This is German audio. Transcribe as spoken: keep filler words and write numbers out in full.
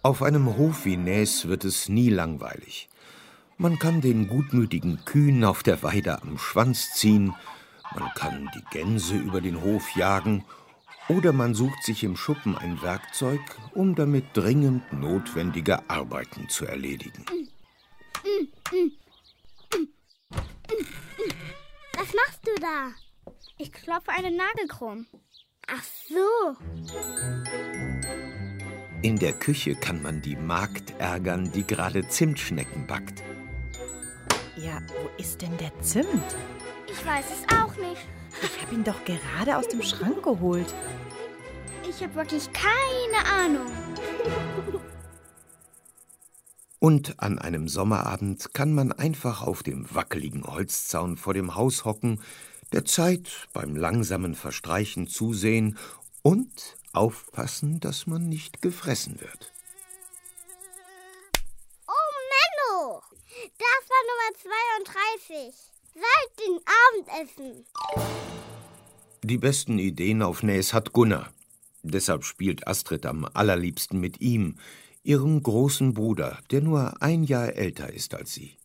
Auf einem Hof wie Näs wird es nie langweilig. Man kann den gutmütigen Kühen auf der Weide am Schwanz ziehen, man kann die Gänse über den Hof jagen oder man sucht sich im Schuppen ein Werkzeug, um damit dringend notwendige Arbeiten zu erledigen. Was machst du da? Ich klopfe einen Nagel krumm. Ach so. In der Küche kann man die Magd ärgern, die gerade Zimtschnecken backt. Ja, wo ist denn der Zimt? Ich weiß es auch nicht. Ich habe ihn doch gerade aus dem Schrank geholt. Ich habe wirklich keine Ahnung. Und an einem Sommerabend kann man einfach auf dem wackeligen Holzzaun vor dem Haus hocken, der Zeit beim langsamen Verstreichen zusehen und aufpassen, dass man nicht gefressen wird. Oh, Menno! Das war Nummer zweiunddreißig. Seit dem Abendessen. Die besten Ideen auf Näs hat Gunnar. Deshalb spielt Astrid am allerliebsten mit ihm, ihrem großen Bruder, der nur ein Jahr älter ist als sie.